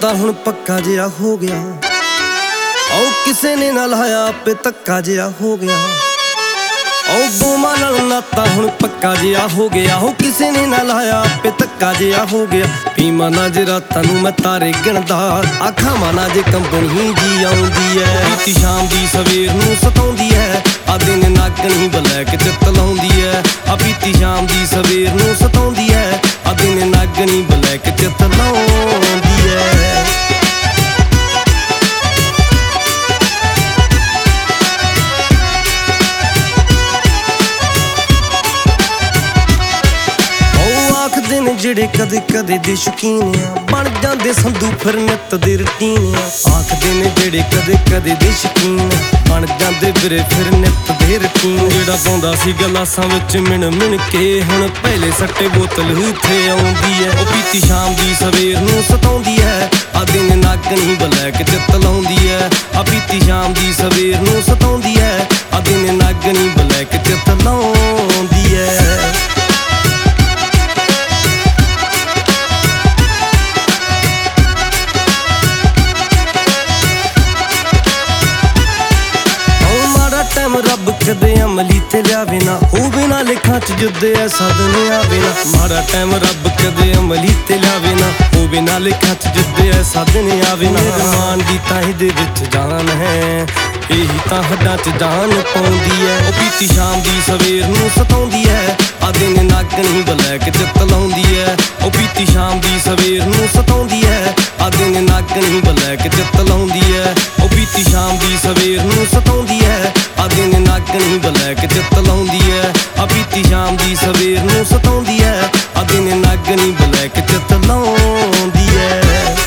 नाता हुण पक्का जिहा हो गया। ओ किसे ने ना लाया आपे धक्का जिहा हो गया। ओ बोमा नाल नाता हुण पक्का जिहा हो गया। हो किसे ने ना लाया आपे धक्का जिहा हो गया। पीमा ना जे रातां नूं मैं तारे गिणदा, आखां माना जे कंबनी जी आउंदी है। बीती शाम दी सवेर नूं सताउंदी है, आ दिन नागणी बलैक चित लाउंदी है। आ बीती शाम दी सवेर नूं सताउंदी है, आ दिन नागणी बलैक चित लाउंदी है। ਜਿਹੜੇ ਕਦੇ ਕਦੇ ਦੇ ਸ਼ੌਕੀਨ ਆ, ਬਣ ਜਾਂਦੇ ਸੰਧੂ ਫਿਰ ਨਿੱਤ ਦੇ ਰੁਟੀਨ ਆ। ਆਖਦੇ ਨੇ ਜਿਹੜੇ ਕਦੇ ਕਦੇ ਦੇ ਸ਼ੌਕੀਨ, ਬਣ ਜਾਂਦੇ ਵੀਰੇ ਫਿਰ ਨਿੱਤ ਦੇ ਰੁਟੀਨ। ਜਿਹੜਾ ਪਾਉਂਦਾ ਸੀ ਗਲਾਸਾਂ ਵਿੱਚ ਮਿਣ ਮਿਣ ਕੇ, ਹੁਣ ਪਹਿਲੇ ਸੱਟੇ ਬੋਤਲ ਉੱਥੇ ਆਉਂਦੀ ਹੈ। ਉਹ ਪੀਤੀ ਸ਼ਾਮ ਦੀ ਸਵੇਰ ਨੂੰ ਸਤਾਉਂਦੀ ਹੈ, ਆ ਦਿਨ ਨਾਗਣੀ ਬਲੈਕ ਚਿੱਤ ਲਾਉਂਦੀ ਹੈ। ਆ ਪੀਤੀ ਸ਼ਾਮ ਦੀ ਸਵੇਰ ਨੂੰ ਸਤਾਉਂਦੀ ਹੈ, ਆ ਦਿਨ ਨਾਗਣੀ ਬਲੈਕ ਚਿੱਤ ਲਾਉਂਦੀ ਹੈ। ਟਾਈਮ ਰੱਬ ਕਦੇ ਅਮਲੀ ਤੇ ਲਿਆਵੇ ਨਾ, ਹੋਵੇ ਨਾ ਲੇਖਾਂ ਚ ਜੁੱਦੇ ਐਸਾ ਦਿਨ ਆਵੇ ਨਾ। ਮਾੜਾ ਟਾਈਮ ਰੱਬ ਕਦੇ ਅਮਲੀ ਤੇ ਲਿਆਵੇ ਨਾ, ਹੋਵੇ ਨਾ ਲੇਖਾਂ ਚ ਜੁੱਦੇ ਐਸਾ ਦਿਨ ਆਵੇ ਨਾ। ਰਮਾਨ ਦੀ ਤਾਂ ਇਹਦੇ ਵਿੱਚ ਜਾਨ ਹੈ, ਇਹੀ ਤਾਂ ਹੱਡਾਂ ਚ ਜਾਨ ਪਾਉਂਦੀ ਹੈ। ਉਹ ਪੀਤੀ ਸ਼ਾਮ ਦੀ ਸਵੇਰ ਨੂੰ ਸਤਾਉਂਦੀ ਹੈ, ਆ ਦਿਨ ਨਾਗਣੀ ਬਲੈਕ ਚਿੱਤ ਲਾਉਂਦੀ ਹੈ। ਉਹ ਪੀਤੀ ਸ਼ਾਮ ਦੀ ਸਵੇਰ ਨੂੰ ਸਤਾਉਂਦੀ ਹੈ, ਆ ਦਿਨ ਨਾਗਣੀ ਬਲੈਕ ਚਿੱਤ ਲਾਉਂਦੀ ਹੈ। ਉਹ ਪੀਤੀ ਸ਼ਾਮ ਦੀ ਸਵੇਰ ਨੂੰ ਸਤਾਉਂਦੀ ਹੈ, ਆ ਦਿਨ ਨਾਗਣੀ ਬਲੈਕ ਚਿੱਤ ਲਾਉਂਦੀ ਹੈ। ਆ ਬੀਤੀ ਸ਼ਾਮ ਦੀ ਸਵੇਰ ਨੂੰ ਸਤਾਉਂਦੀ ਹੈ, ਆ ਦਿਨ ਨਾਗਣੀ ਬਲੈਕ ਚਿੱਤ ਲਾਉਂਦੀ ਹੈ।